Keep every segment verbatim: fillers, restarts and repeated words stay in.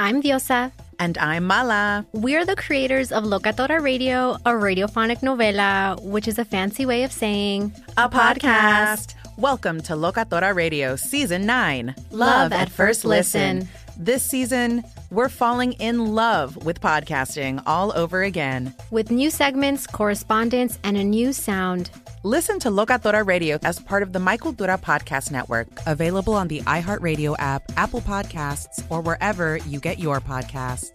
I'm Diosa. And I'm Mala. We're the creators of Locatora Radio, a radiophonic novela, which is a fancy way of saying a, a podcast. podcast. Welcome to Locatora Radio Season nine. Love, love at, at First listen. listen. This season, we're falling in love with podcasting all over again. With new segments, correspondence, and a new sound. Listen to Locatora Radio as part of the My Cultura Podcast Network. Available on the iHeartRadio app, Apple Podcasts, or wherever you get your podcasts.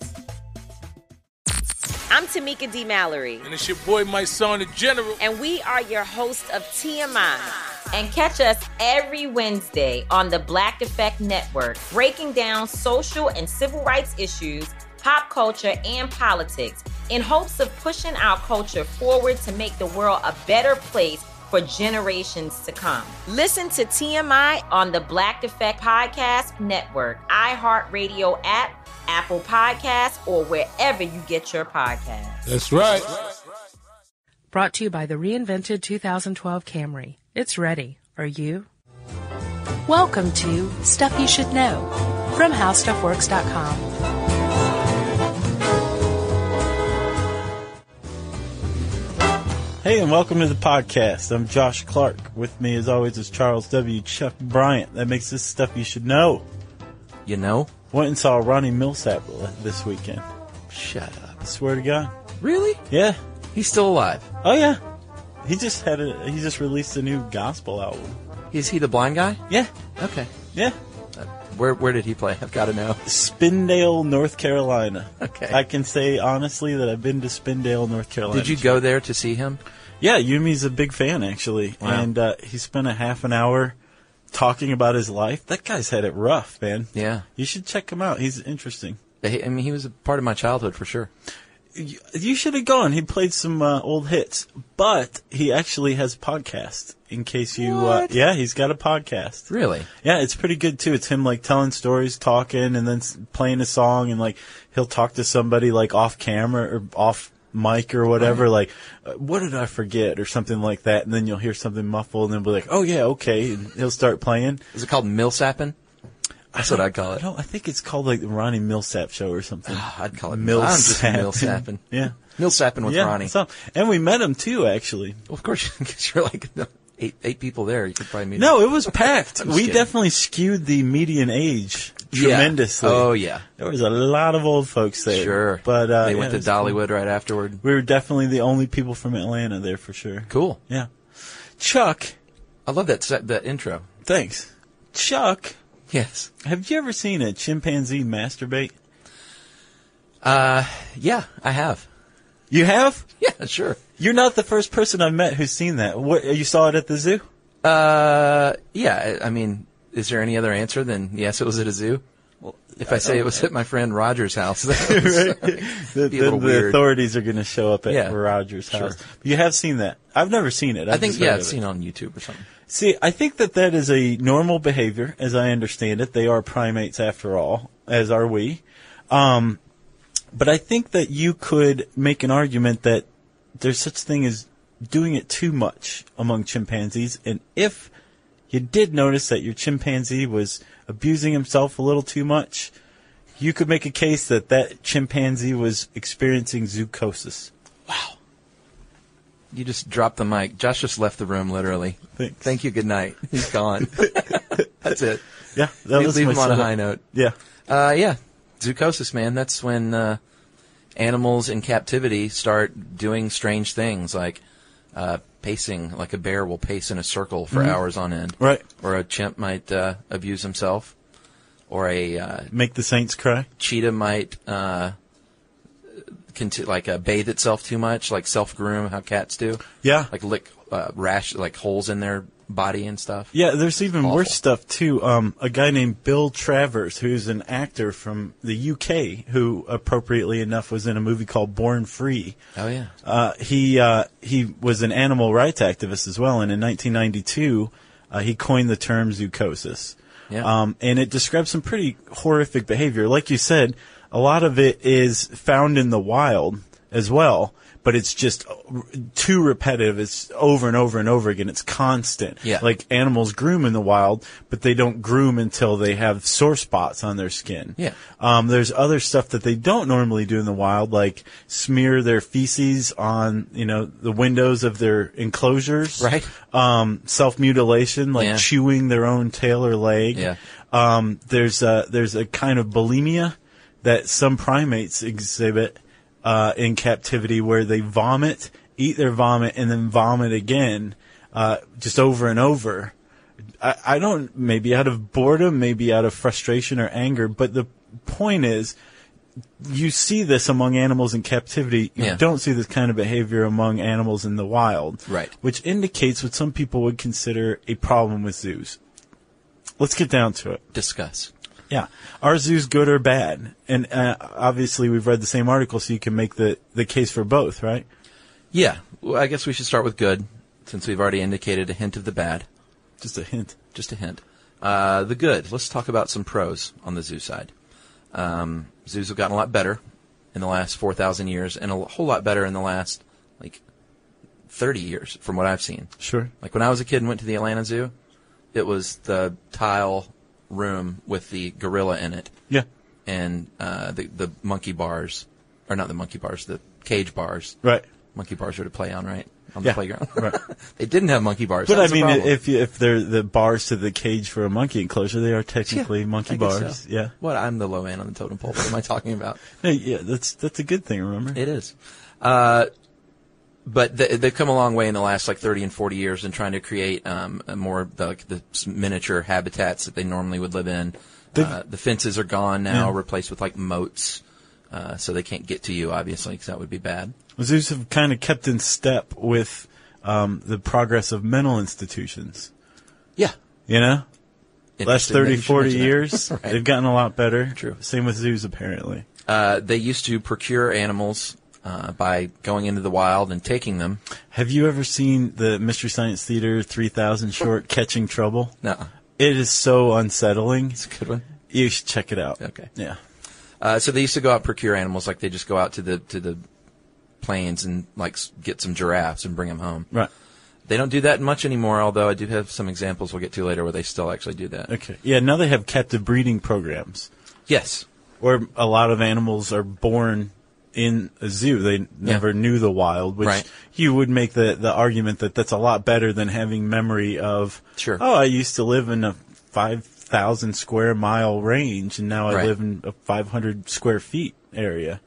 I'm Tamika D. Mallory. And it's your boy, my son, the General. And we are your hosts of T M I. And catch us every Wednesday on the Black Effect Network, breaking down social and civil rights issues, pop culture, and politics in hopes of pushing our culture forward to make the world a better place for generations to come. Listen to T M I on the Black Effect Podcast Network, iHeartRadio app, Apple Podcasts, or wherever you get your podcasts. That's right. Brought to you by the reinvented two thousand twelve Camry. It's ready. Are you? Welcome to Stuff You Should Know from How Stuff Works dot com. Hey, and welcome to the podcast. I'm Josh Clark. With me, as always, is Charles W. Chuck Bryant. That makes this Stuff You Should Know. You know? Went and saw Ronnie Millsap this weekend. Shut up. I swear to God. Really? Yeah. He's still alive? Oh, yeah. He just had a, he just released a new gospel album. Is he the blind guy? Yeah. Okay. Yeah. Uh, where where did he play? I've got to know. Spindale, North Carolina. Okay. I can say honestly that I've been to Spindale, North Carolina. Did you go there to see him? Yeah, Yumi's a big fan, actually. Wow. And uh, he spent a half an hour talking about his life. That guy's had it rough, man. Yeah. You should check him out. He's interesting. I mean, he was a part of my childhood for sure. You should have gone. He played some uh, old hits, but he actually has a podcast. In case you, uh, yeah, he's got a podcast. Really? Yeah, it's pretty good too. It's him like telling stories, talking, and then playing a song, and like he'll talk to somebody like off camera or off mic or whatever. Right. Like, uh, what did I forget or something like that, and then you'll hear something muffled, and then be like, oh yeah, okay, and he'll start playing. Is it called Millsapping? That's what I'd call it. I don't. I think it's called like the Ronnie Millsap Show or something. Oh, I'd call it Millsapping. I'm just Millsapping. Yeah, Millsapping with yeah, Ronnie. So, and we met him too, actually. Well, of course, because you're like eight eight people there. You could probably meet. No, him. it was packed. we kidding. definitely skewed the median age tremendously. Yeah. Oh yeah, there was a lot of old folks there. Sure, but uh, they yeah, went to Dollywood cool. right afterward. We were definitely the only people from Atlanta there for sure. Cool. Yeah, Chuck. I love that that intro. Thanks, Chuck. Yes. Have you ever seen a chimpanzee masturbate? Uh, yeah, I have. You have? Yeah, sure. You're not the first person I've met who's seen that. What, you saw it at the zoo? Uh, yeah. I mean, is there any other answer than yes, it was at a zoo? Well, if I, I say it was at my friend Roger's house, that was, right? the, the, the authorities are going to show up at yeah, Roger's house. Sure. You have seen that? I've never seen it. I've I think yeah, I've seen it on YouTube or something. See, I think that that is a normal behavior, as I understand it. They are primates after all, as are we. Um, but I think that you could make an argument that there's such thing as doing it too much among chimpanzees. And if you did notice that your chimpanzee was abusing himself a little too much, you could make a case that that chimpanzee was experiencing zoochosis. Wow. You just dropped the mic. Josh just left the room, literally. Thanks. Thank you. Good night. He's gone. That's it. Yeah, that leave, was leave my him on a setup. high note. Yeah. Uh, yeah. Zoochosis, man. That's when uh, animals in captivity start doing strange things, like uh, pacing, like a bear will pace in a circle for mm-hmm. hours on end. Right. Or a chimp might uh, abuse himself. Or a uh, make the saints cry. Cheetah might uh, conti- like uh, bathe itself too much, like self-groom, how cats do. Yeah. Like lick uh, rash, like holes in their body and stuff. Yeah, there's even Awful. worse stuff too. Um, a guy named Bill Travers, who's an actor from the U K, who appropriately enough was in a movie called Born Free. Oh yeah. Uh, he uh, he was an animal rights activist as well, and in nineteen ninety-two, uh, he coined the term zoochosis. Yeah. Um, and it describes some pretty horrific behavior. Like you said, a lot of it is found in the wild as well. but it's just too repetitive. It's over and over and over again. It's constant. Yeah. Like animals groom in the wild, but they don't groom until they have sore spots on their skin. Yeah. Um, there's other stuff that they don't normally do in the wild, like smear their feces on, you know, the windows of their enclosures. Right. Um, self-mutilation, like Yeah. chewing their own tail or leg. Yeah. Um, there's a, there's a kind of bulimia that some primates exhibit uh, in captivity, where they vomit, eat their vomit, and then vomit again, uh, just over and over. I, I don't, maybe out of boredom, maybe out of frustration or anger, but the point is, you see this among animals in captivity. You Yeah. don't see this kind of behavior among animals in the wild. Right. Which indicates what some people would consider a problem with zoos. Let's get down to it. Discuss. Yeah. Are zoos good or bad? And uh, obviously we've read the same article, so you can make the, the case for both, right? Yeah. Well, I guess we should start with good, since we've already indicated a hint of the bad. Just a hint. Just a hint. Uh, the good. Let's talk about some pros on the zoo side. Um, zoos have gotten a lot better in the last four thousand years, and a whole lot better in the last, like, thirty years, from what I've seen. Sure. Like, when I was a kid and went to the Atlanta Zoo, it was the tile room with the gorilla in it, Yeah. and uh, the the monkey bars, or not the monkey bars, the cage bars. Right. Monkey bars are to play on, right? On Yeah, the playground. right. They didn't have monkey bars. But That I was a mean, problem. if you, if they're the bars to the cage for a monkey enclosure, they are technically Yeah, monkey I guess bars. so. Yeah. What? I'm the low man on the totem pole. What am I talking about? No, yeah, that's that's a good thing. Remember? It is. Uh, but th- they've come a long way in the last like thirty and forty years in trying to create um, a more the, like the miniature habitats that they normally would live in. Uh, the fences are gone now, Yeah. replaced with like moats, uh, so they can't get to you, obviously, because that would be bad. Zoos have kind of kept in step with um, the progress of mental institutions. Yeah. You know? Last Interesting that thirty, you should forty mention that. years, Right. they've gotten a lot better. True. Same with zoos, apparently. Uh, they used to procure animals uh, by going into the wild and taking them. Have you ever seen the Mystery Science Theater three thousand short, Catching Trouble? No. It is so unsettling. It's a good one. You should check it out. Okay. Yeah. Uh, so they used to go out and procure animals, like they just go out to the to the plains and like s- get some giraffes and bring them home. Right. They don't do that much anymore, although I do have some examples we'll get to later where they still actually do that. Okay. Yeah, now they have captive breeding programs Yes. where a lot of animals are born in a zoo. They never knew the wild, which Right. you would make the, the argument that that's a lot better than having memory of, Sure. oh, I used to live in a five thousand square mile range, and now I Right. live in a five hundred square feet area.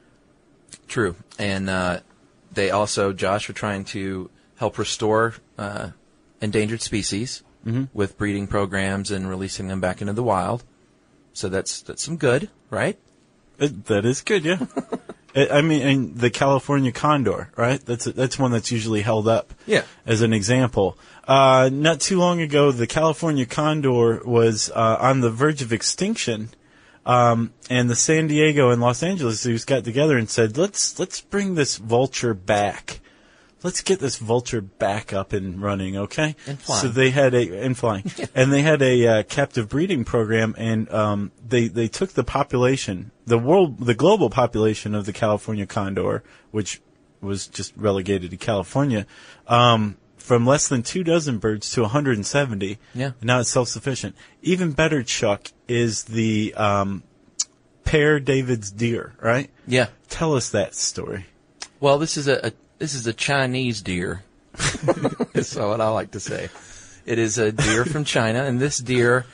True. And uh, they also, Josh, are trying to help restore uh, endangered species Mm-hmm. with breeding programs and releasing them back into the wild. So that's that's some good, right? It, that is good, yeah. I I mean, and the California condor, right? That's that's one that's usually held up Yeah. as an example. Uh, not too long ago, the California condor was uh, on the verge of extinction, um, and the San Diego and Los Angeles zoos got together and said, "Let's let's bring this vulture back. Let's get this vulture back up and running, okay?" And flying. So they had a and flying, and they had a uh, captive breeding program, and um, they they took the population, the world, the global population of the California condor, which was just relegated to California, um, from less than two dozen birds to one hundred seventy. Yeah. And now it's self-sufficient. Even better, Chuck, is the um, Pear David's deer, right? Yeah. Tell us that story. Well, this is a, a this is a Chinese deer. That's what I like to say. It is a deer from China, and this deer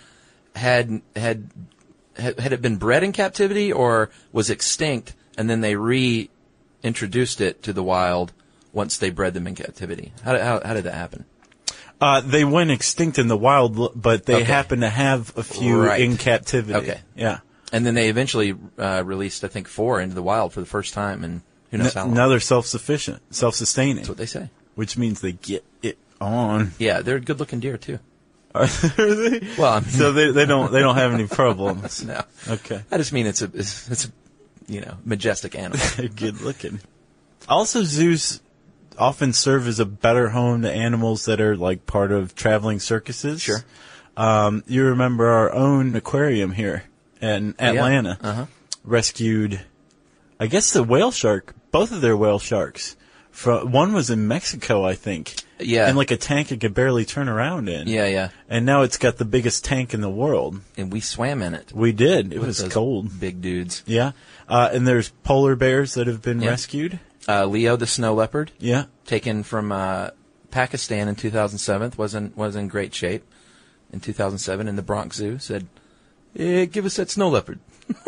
had had had, had it been bred in captivity or was extinct, and then they reintroduced it to the wild once they bred them in captivity. How did, how, how did that happen? Uh, they went extinct in the wild, l- but they Okay. happen to have a few Right. in captivity. Okay. Yeah. And then they eventually uh, released, I think, four into the wild for the first time, and who knows how N- long. now they're self-sufficient, self-sustaining, That's what they say. which means they get it on. Yeah, they're good-looking deer too. Are they? Well, I mean, So they they don't they don't have any problems. no. Okay. I just mean it's a it's, it's a you know majestic animal. They're good looking. Also, zoos often serve as a better home to animals that are like part of traveling circuses. Sure. Um, you remember our own aquarium here in Atlanta Uh huh. rescued I guess the whale shark, both of their whale sharks, from, one was in Mexico, I think. Yeah. In like a tank it could barely turn around in. Yeah, yeah. And now it's got the biggest tank in the world. And we swam in it. We did. It with was those cold. Big dudes. Yeah. Uh, and there's polar bears that have been Yeah. rescued. Uh, Leo the snow leopard. Yeah. Taken from uh, Pakistan in two thousand seven. Was in, was in great shape in two thousand seven. And the Bronx Zoo said, eh, give us that snow leopard.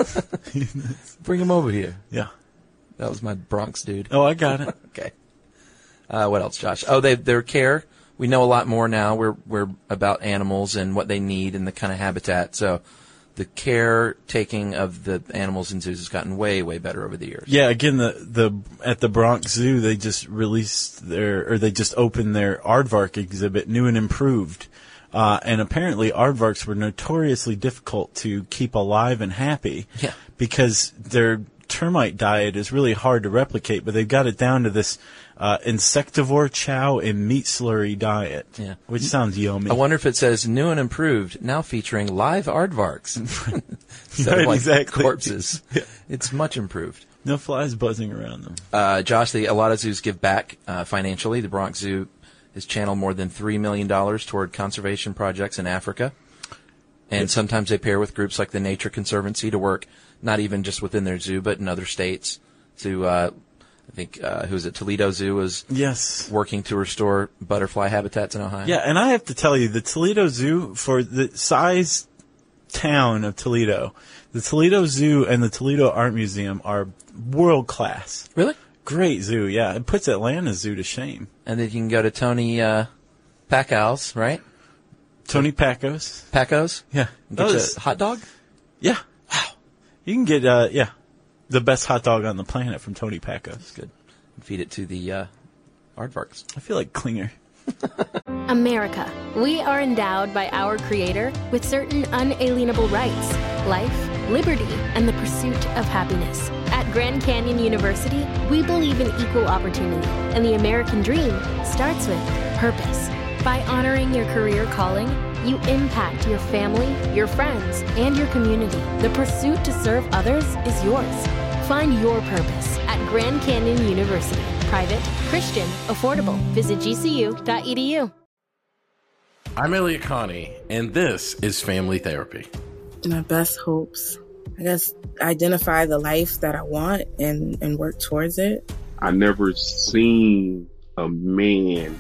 Bring him over here. Yeah. That was my Bronx dude. Oh, I got it. Okay. Uh, what else, Josh? Oh, they their care. We know a lot more now. We're we're about animals and what they need and the kind of habitat. So the care taking of the animals in zoos has gotten way way better over the years. Yeah, again, the the at the Bronx Zoo, they just released their, or they just opened their aardvark exhibit, new and improved. Uh, and apparently aardvarks were notoriously difficult to keep alive and happy. Yeah. Because their termite diet is really hard to replicate, but they've got it down to this uh, insectivore, chow, and meat slurry diet. Yeah. Which sounds yummy. I wonder if it says new and improved, now featuring live aardvarks. Instead Right, of like exactly. corpses. It's much improved. No flies buzzing around them. Uh, Josh, the, a lot of zoos give back uh, financially. The Bronx Zoo has channeled more than three million dollars toward conservation projects in Africa. And Yes. sometimes they pair with groups like the Nature Conservancy to work not even just within their zoo, but in other states. To, uh, I think, uh, who was it? Toledo Zoo was Yes. working to restore butterfly habitats in Ohio. Yeah, and I have to tell you, the Toledo Zoo, for the size town of Toledo, the Toledo Zoo and the Toledo Art Museum are world class. Really? Great zoo, yeah. It puts Atlanta Zoo to shame. And then you can go to Tony uh, Pacow's, right? Tony Pacos. Pacos? Yeah. Get That you was- a hot dog? yeah. Wow. You can get, uh, yeah, the best hot dog on the planet from Tony Pacos. Good. Feed it to the uh, aardvarks. I feel like Klinger. America. We are endowed by our Creator with certain unalienable rights: life, liberty, and the pursuit of happiness. At Grand Canyon University, we believe in equal opportunity, and the American dream starts with purpose. By honoring your career calling, you impact your family, your friends, and your community. The pursuit to serve others is yours. Find your purpose at Grand Canyon University. Private, Christian, affordable. Visit G C U dot E D U. I'm Elliot Connie, and this is Family Therapy. My best hopes, I guess, identify the life that I want and, and work towards it. I never seen a man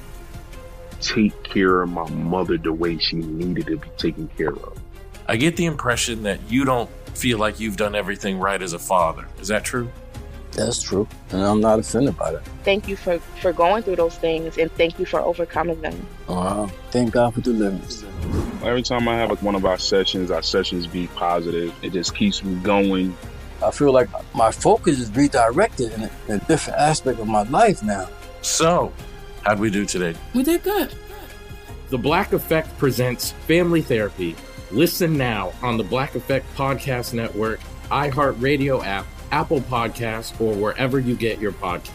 take care of my mother the way she needed to be taken care of. I get the impression that you don't feel like you've done everything right as a father. Is that true? That's true, and I'm not offended by that. Thank you for, for going through those things, and thank you for overcoming them. Wow. Thank God for deliverance. Every time I have like one of our sessions, our sessions be positive. It just keeps me going. I feel like my focus is redirected in a, in a different aspect of my life now. So, how'd we do today? We did good. The Black Effect presents Family Therapy. Listen now on the Black Effect Podcast Network, iHeartRadio app, Apple Podcasts, or wherever you get your podcasts.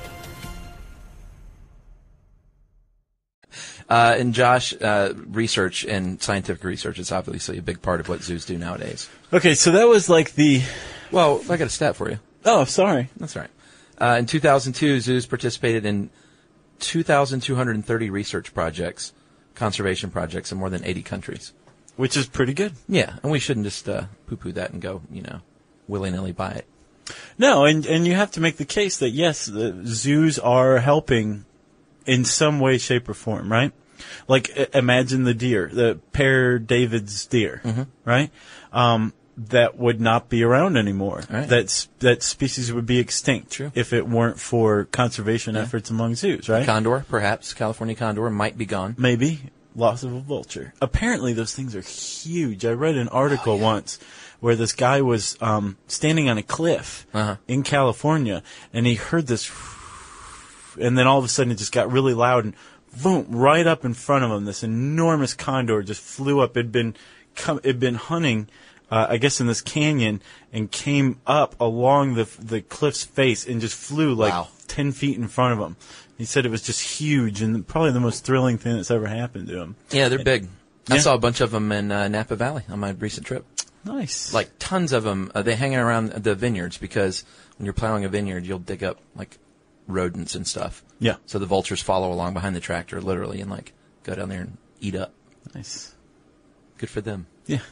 Uh, and Josh, uh, research and scientific research is obviously a big part of what zoos do nowadays. Okay, so that was like the... Well, I got a stat for you. Oh, sorry. That's all right. Uh, in two thousand two, zoos participated in two thousand two hundred thirty research projects, conservation projects in more than eighty countries. Which is pretty good. Yeah, and we shouldn't just uh, poo-poo that and go, you know, willy-nilly buy it. No, and, and you have to make the case that, yes, the zoos are helping in some way, shape, or form, right? Like, uh, imagine the deer, the Pear David's deer, mm-hmm. right? Um, that would not be around anymore. Right. That's, that species would be extinct True. if it weren't for conservation yeah. efforts among zoos, right? Condor, perhaps. California condor might be gone. Maybe. Loss of a vulture. Apparently, those things are huge. I read an article oh, yeah. once where this guy was um, standing on a cliff uh-huh. in California, and he heard this, and then all of a sudden it just got really loud, and boom, right up in front of him, this enormous condor just flew up. It'd been, it'd been hunting, uh, I guess, in this canyon, and came up along the the cliff's face and just flew like wow. ten feet in front of him. He said it was just huge and probably the most thrilling thing that's ever happened to him. Yeah, they're big. Yeah. I saw a bunch of them in uh, Napa Valley on my recent trip. Nice. Like tons of them. Uh, they hang around the vineyards because when you're plowing a vineyard, you'll dig up like rodents and stuff. Yeah. So the vultures follow along behind the tractor, literally, and like go down there and eat up. Nice. Good for them. Yeah.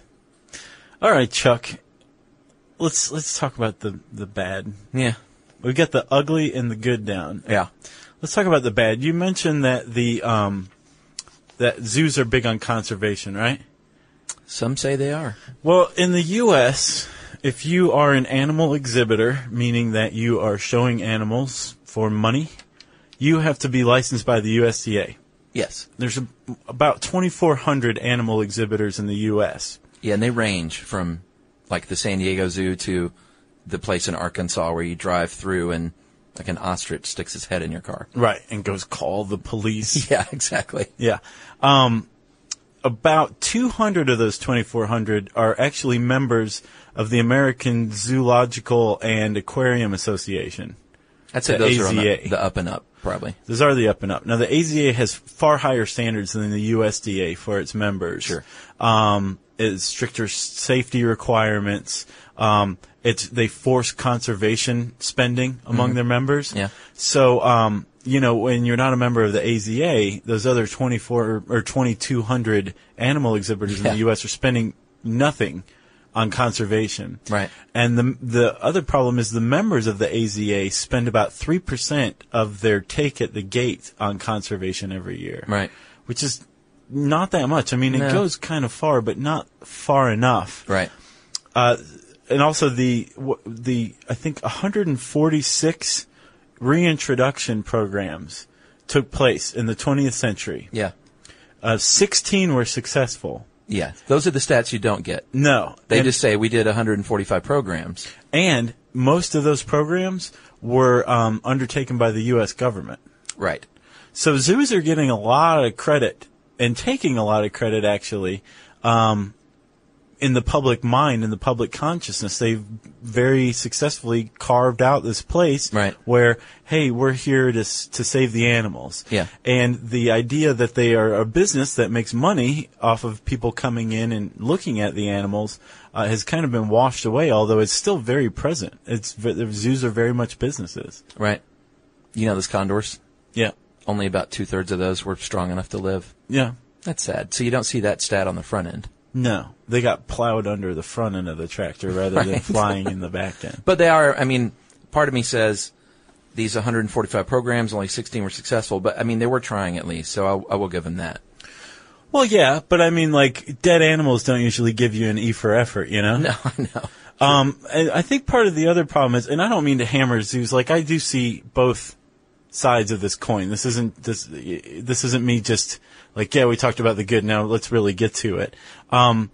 All right, Chuck. Let's let's talk about the the bad. Yeah. We got the ugly and the good down. Yeah. Let's talk about the bad. You mentioned that the um that zoos are big on conservation, right? Some say they are. Well, in the U S, if you are an animal exhibitor, meaning that you are showing animals for money, you have to be licensed by the U S D A. Yes. There's a, about twenty-four hundred animal exhibitors in the U S. Yeah, and they range from like the San Diego Zoo to the place in Arkansas where you drive through and like an ostrich sticks its head in your car. Right, and goes call the police. Yeah, exactly. Yeah. Um, about two hundred of those twenty-four hundred are actually members of the American Zoological and Aquarium Association. I'd say the those A Z A. are on the, the up and up, probably. Those are the up and up. Now, the A Z A has far higher standards than the U S D A for its members. Sure. Um, it's stricter safety requirements. Um, it's, they force conservation spending among Mhm. their members. Yeah. So, um, you know, when you're not a member of the A Z A, those other twenty-four or twenty-two hundred animal exhibitors in Yeah. the U S are spending nothing on conservation. Right. And the the other problem is the members of the A Z A spend about three percent of their take at the gate on conservation every year. Right. Which is not that much. I mean, it No. goes kind of far, but not far enough. Right. Uh, and also the, w- the, I think one hundred forty-six reintroduction programs took place in the twentieth century. Yeah. Uh, sixteen were successful. Yeah. Those are the stats you don't get. No. They And- just say we did one hundred forty-five programs. And most of those programs were um, undertaken by the U S government. Right. So zoos are getting a lot of credit and taking a lot of credit, actually, um, in the public mind, in the public consciousness. They've very successfully carved out this place Right. where, hey, we're here to s- to save the animals. Yeah. And the idea that they are a business that makes money off of people coming in and looking at the animals uh, has kind of been washed away, although it's still very present. It's v- the zoos are very much businesses. Right. You know those condors? Yeah. Only about two-thirds of those were strong enough to live. Yeah. That's sad. So you don't see that stat on the front end. No, they got plowed under the front end of the tractor rather than Right. flying in the back end. But they are, I mean, part of me says these one hundred forty-five programs, only sixteen were successful, but I mean, they were trying at least, so I, I will give them that. Well, yeah, but I mean, like, dead animals don't usually give you an E for effort, you know? No, I know. Um, and I think part of the other problem is, and I don't mean to hammer zoos, like, I do see both sides of this coin. This isn't, this, this isn't me just, like, yeah, we talked about the good, now let's really get to it. Um,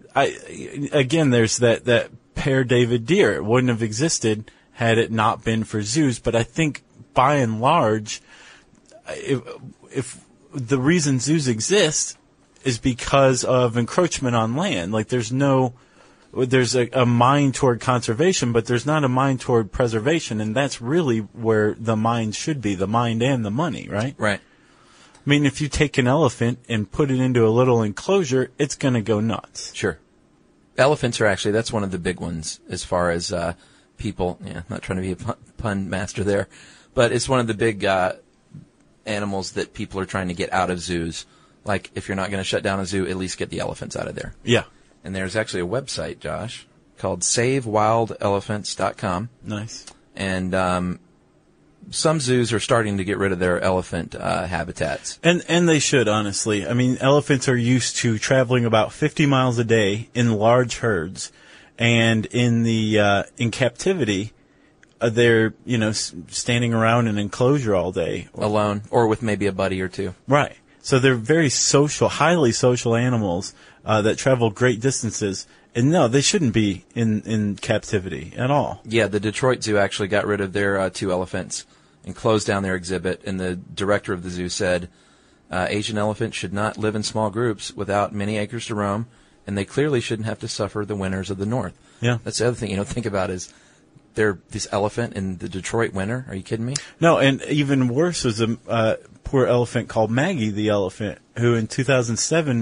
I, again, there's that, that pair David deer. It wouldn't have existed had it not been for zoos, but I think by and large, if, if the reason zoos exist is because of encroachment on land. Like, there's no, there's a, a mind toward conservation, but there's not a mind toward preservation, and that's really where the mind should be, the mind and the money, right? Right. I mean, if you take an elephant and put it into a little enclosure, it's going to go nuts. Sure. Elephants are actually, that's one of the big ones as far as uh, people, yeah, not trying to be a pun, pun master there, but it's one of the big uh, animals that people are trying to get out of zoos. Like, if you're not going to shut down a zoo, at least get the elephants out of there. Yeah. And there's actually a website, Josh, called save wild elephants dot com. Nice. And um, some zoos are starting to get rid of their elephant uh, habitats. And and they should, honestly. I mean, elephants are used to traveling about fifty miles a day in large herds, and in the uh, in captivity, uh, they're you know s- standing around in an enclosure all day, Alone, or with maybe a buddy or two. right? So they're very social, highly social animals uh, that travel great distances. And no, they shouldn't be in, in captivity at all. Yeah, the Detroit Zoo actually got rid of their uh, two elephants and closed down their exhibit. And the director of the zoo said, uh, Asian elephants should not live in small groups without many acres to roam, and they clearly shouldn't have to suffer the winters of the north. Yeah. That's the other thing, you know, think about is they're this elephant in the Detroit winter. Are you kidding me? No, and even worse was a uh, poor elephant called Maggie the elephant, who in two thousand seven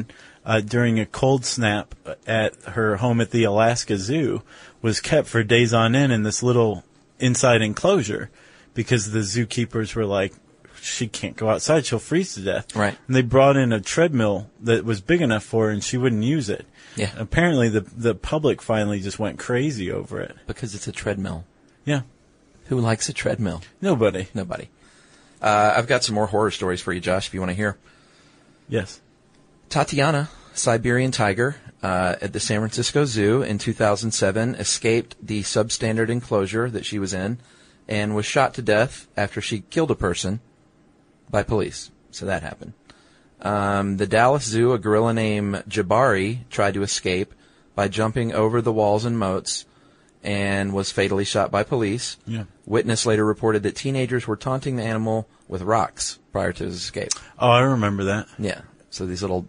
uh, during a cold snap at her home at the Alaska Zoo was kept for days on end in this little inside enclosure because the zookeepers were like, she can't go outside, she'll freeze to death. Right. And they brought in a treadmill that was big enough for her, and she wouldn't use it. Yeah. Apparently, the the public finally just went crazy over it. Because it's a treadmill. Yeah. Who likes a treadmill? Nobody. Nobody. Uh, I've got some more horror stories for you, Josh, if you want to hear. Yes. Tatiana, Siberian tiger, uh, at the San Francisco Zoo in two thousand seven, escaped the substandard enclosure that she was in and was shot to death after she killed a person by police. So that happened. Um, the Dallas Zoo, a gorilla named Jabari tried to escape by jumping over the walls and moats and was fatally shot by police. Yeah. Witness later reported that teenagers were taunting the animal with rocks prior to his escape. Oh, I remember that. Yeah. So these little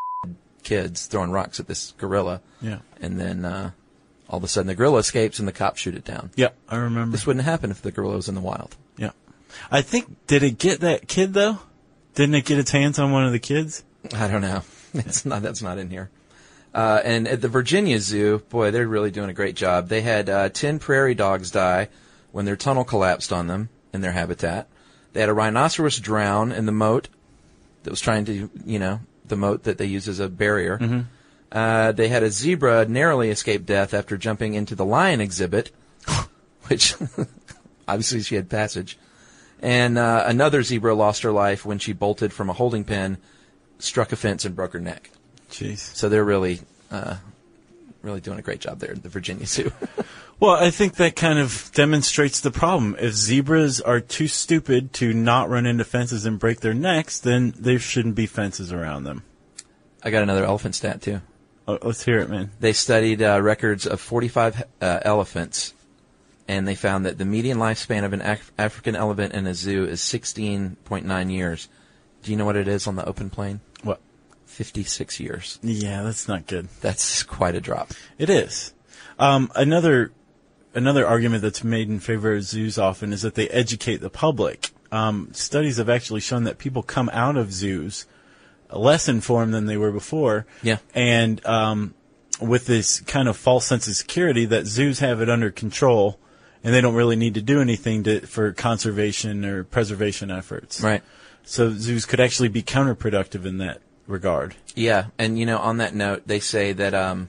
kids throwing rocks at this gorilla. Yeah. And then uh, all of a sudden the gorilla escapes and the cops shoot it down. Yeah, I remember. This wouldn't happen if the gorilla was in the wild. Yeah. I think, did it get that kid, though? Didn't it get its hands on one of the kids? I don't know. It's not. That's not in here. Uh, and at the Virginia Zoo, boy, they're really doing a great job. They had uh, ten prairie dogs die when their tunnel collapsed on them in their habitat. They had a rhinoceros drown in the moat that was trying to, you know, the moat that they use as a barrier. Mm-hmm. Uh, they had a zebra narrowly escape death after jumping into the lion exhibit, which obviously she had passage. And uh, another zebra lost her life when she bolted from a holding pen, struck a fence, and broke her neck. Jeez. So they're really, uh, really doing a great job there at the Virginia Zoo. Well, I think that kind of demonstrates the problem. If zebras are too stupid to not run into fences and break their necks, then there shouldn't be fences around them. I got another elephant stat, too. Oh, let's hear it, man. They studied uh, records of forty-five uh, elephants, and they found that the median lifespan of an Af- African elephant in a zoo is sixteen point nine years. Do you know what it is on the open plain? What? fifty-six years. Yeah, that's not good. That's quite a drop. It is. Um, another another argument that's made in favor of zoos often is that they educate the public. Um, studies have actually shown that people come out of zoos less informed than they were before. Yeah. And um, with this kind of false sense of security that zoos have it under control and they don't really need to do anything to, for conservation or preservation efforts. Right. So zoos could actually be counterproductive in that regard. Yeah, and you know, on that note, they say that um,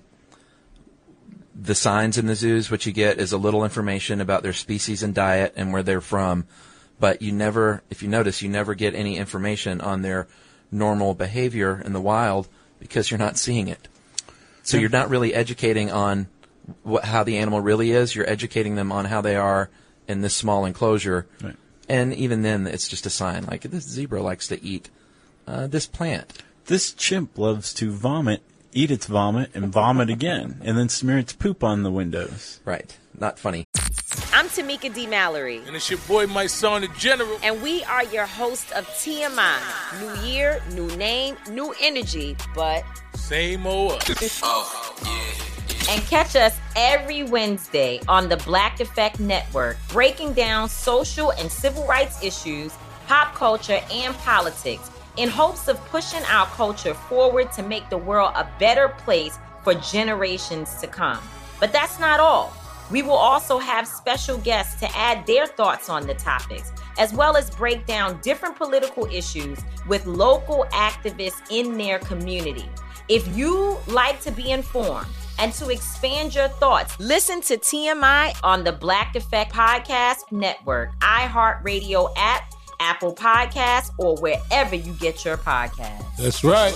the signs in the zoos, what you get is a little information about their species and diet and where they're from, but you never, if you notice, you never get any information on their normal behavior in the wild because you're not seeing it. So you're not really educating on what, how the animal really is. You're educating them on how they are in this small enclosure. Right. And even then, it's just a sign. Like, this zebra likes to eat uh, this plant. This chimp loves to vomit, eat its vomit, and vomit again, and then smear its poop on the windows. Right. Not funny. I'm Tamika D. Mallory. And it's your boy, my son, the General. And we are your hosts of T M I. New year, new name, new energy, but same old us. Oh, yeah. And catch us every Wednesday on the Black Effect Network, breaking down social and civil rights issues, pop culture, and politics in hopes of pushing our culture forward to make the world a better place for generations to come. But that's not all. We will also have special guests to add their thoughts on the topics, as well as break down different political issues with local activists in their community. If you like to be informed and to expand your thoughts, listen to T M I on the Black Effect Podcast Network, iHeartRadio app, Apple Podcasts, or wherever you get your podcasts. That's right.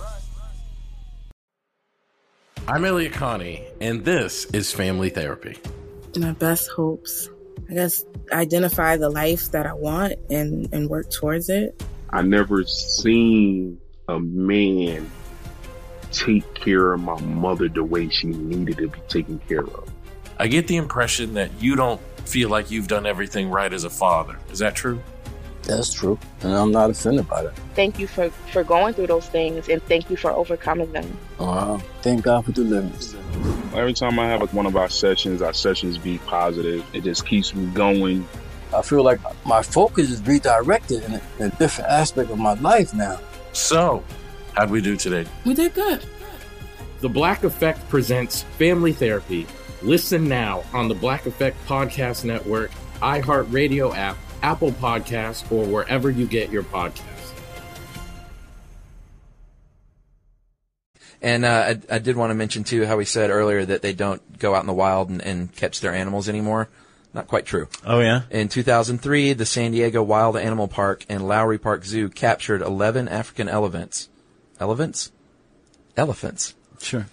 I'm Elliot Connie, and this is Family Therapy. My best hopes, I guess, identify the life that I want and, and work towards it. I never seen a man take care of my mother the way she needed to be taken care of. I get the impression that you don't feel like you've done everything right as a father. Is that true? That's true, and I'm not offended by that. Thank you for, for going through those things, and thank you for overcoming them. Wow. Thank God for deliverance. Every time I have like one of our sessions, our sessions be positive. It just keeps me going. I feel like my focus is redirected in a, in a different aspect of my life now. So, How'd we do today? We did good. The Black Effect presents Family Therapy. Listen now on the Black Effect Podcast Network, iHeartRadio app, Apple Podcasts, or wherever you get your podcasts. And uh, I, I did want to mention, too, how we said earlier that they don't go out in the wild and, and catch their animals anymore. Not quite true. Oh, yeah? In two thousand three, the San Diego Wild Animal Park and Lowry Park Zoo captured eleven African elephants. Elephants? Elephants. Sure.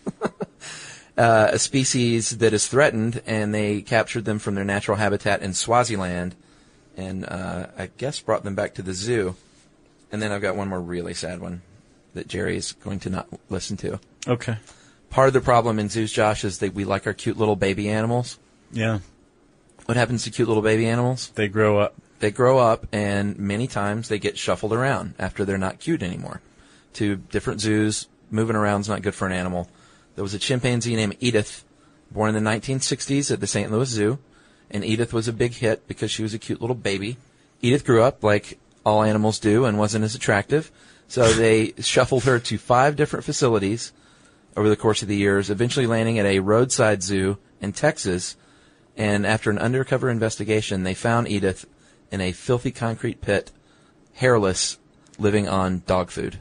uh, a species that is threatened, and they captured them from their natural habitat in Swaziland and uh, I guess brought them back to the zoo. And then I've got one more really sad one that Jerry is going to not listen to. Okay. Part of the problem in zoos, Josh, is that we like our cute little baby animals. Yeah. What happens to cute little baby animals? They grow up. They grow up, and many times they get shuffled around after they're not cute anymore to different zoos. Moving around is not good for an animal. There was a chimpanzee named Edith, born in the nineteen sixties at the Saint Louis Zoo, and Edith was a big hit because she was a cute little baby. Edith grew up like all animals do and wasn't as attractive, so they shuffled her to five different facilities over the course of the years, eventually landing at a roadside zoo in Texas. And after an undercover investigation, they found Edith in a filthy concrete pit, hairless, living on dog food.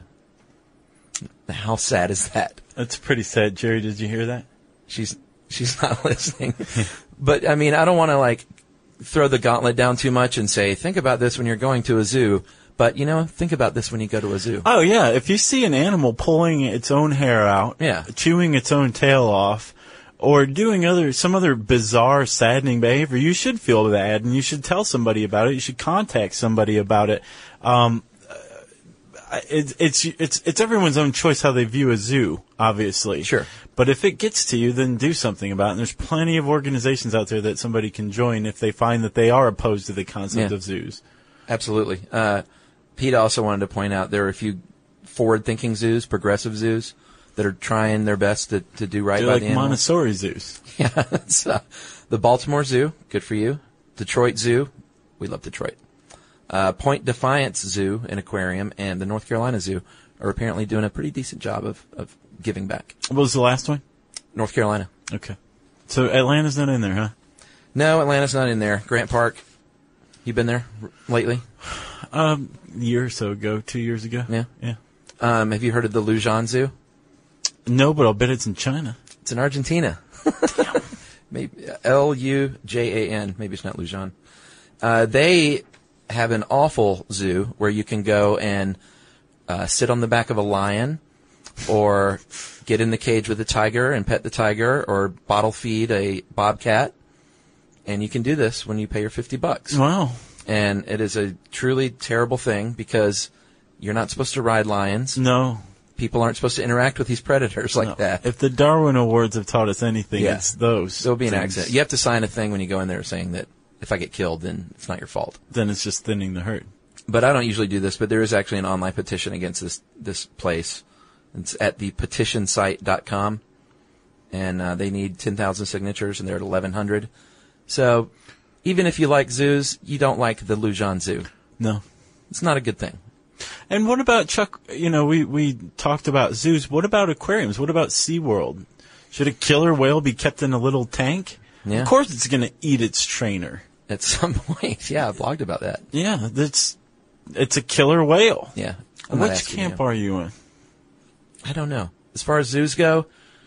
How sad is that? That's pretty sad. Jerry, did you hear that? She's she's not listening. But, I mean, I don't want to, like, throw the gauntlet down too much and say, think about this when you're going to a zoo. But, you know, think about this when you go to a zoo. Oh, yeah. If you see an animal pulling its own hair out, yeah. chewing its own tail off, or doing other some other bizarre, saddening behavior, you should feel bad, and you should tell somebody about it. You should contact somebody about it. Um, it it's it's it's everyone's own choice how they view a zoo, obviously. Sure. But if it gets to you, then do something about it. And there's plenty of organizations out there that somebody can join if they find that they are opposed to the concept Yeah. of zoos. Absolutely. Uh, Pete also wanted to point out there are a few forward-thinking zoos, progressive zoos, that are trying their best to, to do right They're by like the animals. Montessori zoos. Yeah. It's, uh, the Baltimore Zoo, good for you. Detroit Zoo, we love Detroit. Uh, Point Defiance Zoo and Aquarium and the North Carolina Zoo are apparently doing a pretty decent job of, of giving back. What was the last one? North Carolina. Okay. So Atlanta's not in there, huh? No, Atlanta's not in there. Grant Park, you been there r- lately? Um, a year or so ago, two years ago. Yeah. Yeah. Um, have you heard of the Luzon Zoo? No, but I'll bet it's in China. It's in Argentina. Maybe L U J A N. Maybe it's not Luzon. Uh, they have an awful zoo where you can go and uh, sit on the back of a lion, or get in the cage with a tiger and pet the tiger, or bottle feed a bobcat. And you can do this when you pay your fifty bucks. Wow. And it is a truly terrible thing because you're not supposed to ride lions. No. People aren't supposed to interact with these predators like No. that. If the Darwin Awards have taught us anything, Yeah. it's those. So it'll be an things. accident. You have to sign a thing when you go in there saying that if I get killed, then it's not your fault. Then it's just thinning the herd. But I don't usually do this, but there is actually an online petition against this this place. It's at the petition site dot com, and uh, they need ten thousand signatures, and they're at eleven hundred. So even if you like zoos, you don't like the Luzon Zoo. No. It's not a good thing. And what about, Chuck, you know, we, we talked about zoos. What about aquariums? What about SeaWorld? Should a killer whale be kept in a little tank? Yeah. Of course it's going to eat its trainer. At some point, yeah, I blogged about that. Yeah, that's it's a killer whale. Yeah. I'm not Which asking camp you. are you in? I don't know. As far as zoos go,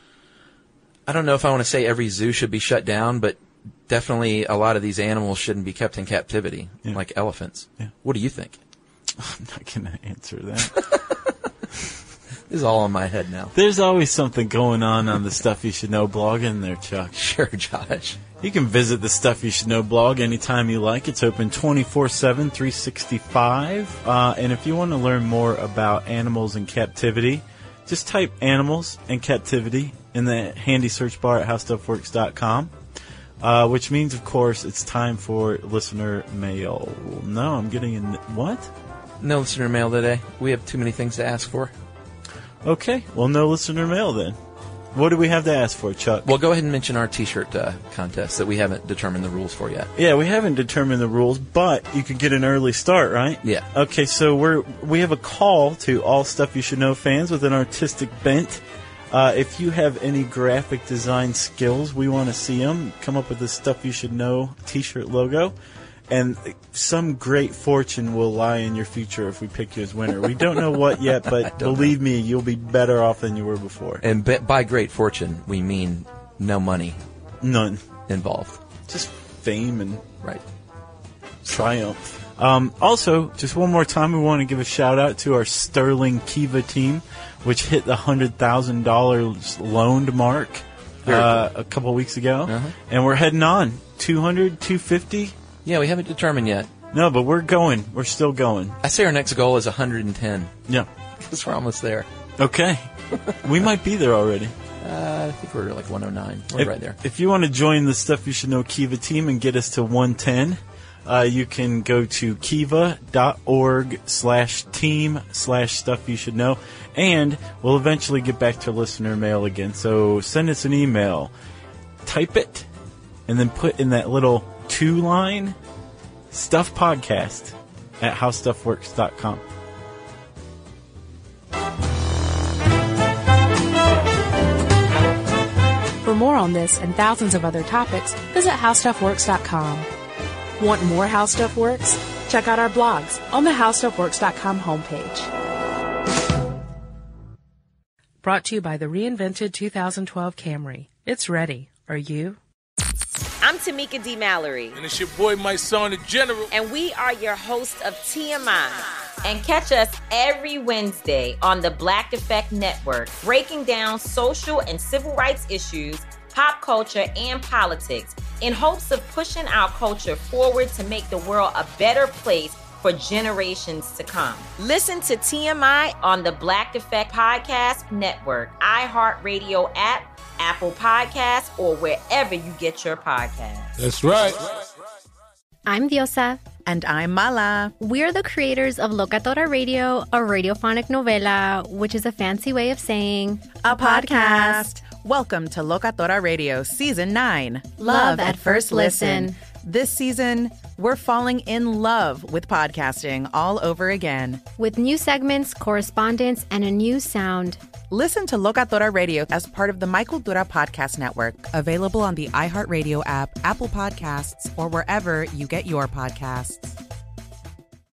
I don't know if I want to say every zoo should be shut down, but definitely a lot of these animals shouldn't be kept in captivity, Yeah. like elephants. Yeah. What do you think? I'm not going to answer that. This is all in my head now. There's always something going on on the Stuff You Should Know blog in there, Chuck. Sure, Josh. You can visit the Stuff You Should Know blog anytime you like. It's open twenty-four seven, three sixty-five. Uh, and if you want to learn more about animals in captivity, just type animals in captivity in the handy search bar at how stuff works dot com. Uh, which means, of course, it's time for listener mail. No, I'm getting in. What? No listener mail today. We have too many things to ask for. Okay, well, no listener mail then. What do we have to ask for, Chuck? Well, go ahead and mention our T-shirt uh, contest that we haven't determined the rules for yet. Yeah, we haven't determined the rules, but you could get an early start, right? Yeah. Okay, so we're we have a call to all Stuff You Should Know fans with an artistic bent. Uh, if you have any graphic design skills, we want to see them. Come up with the Stuff You Should Know T-shirt logo. And some great fortune will lie in your future if we pick you as winner. We don't know what yet, but believe know. me, you'll be better off than you were before. And be- by great fortune, we mean no money. None. Involved. Just fame and right. triumph. Um, also, just one more time, we want to give a shout-out to our Sterling Kiva team, which hit the one hundred thousand dollars loaned mark uh, a couple weeks ago. Uh-huh. And we're heading on. two hundred, two fifty Yeah, we haven't determined yet. No, but we're going. We're still going. I say our next goal is one hundred ten. Yeah. Because we're almost there. Okay. We might be there already. Uh, I think we're like one oh nine. We're if, right there. If you want to join the Stuff You Should Know Kiva team and get us to one ten, uh, you can go to kiva.org slash team slash stuff you should know. And we'll eventually get back to listener mail again. So send us an email. Type it, and then put in that little two-line Stuff Podcast at how stuff works dot com. For more on this and thousands of other topics, visit how stuff works dot com. Want more How Stuff Works? Check out our blogs on the how stuff works dot com homepage. Brought to you by the reinvented two thousand twelve Camry. It's ready. Are you? I'm Tamika D. Mallory. And it's your boy, my son, the General. And we are your hosts of T M I. And catch us every Wednesday on the Black Effect Network, breaking down social and civil rights issues, pop culture, and politics in hopes of pushing our culture forward to make the world a better place for generations to come. Listen to T M I on the Black Effect Podcast Network, iHeartRadio app, Apple Podcasts, or wherever you get your podcasts. That's right. I'm Diosa. And I'm Mala. We're the creators of Locatora Radio, a radiophonic novela, which is a fancy way of saying a podcast. Welcome to Locatora Radio Season nine. Love at First Listen. This season, we're falling in love with podcasting all over again. With new segments, correspondence, and a new sound. Listen to Locatora Radio as part of the Michael Dura Podcast Network, available on the iHeartRadio app, Apple Podcasts, or wherever you get your podcasts.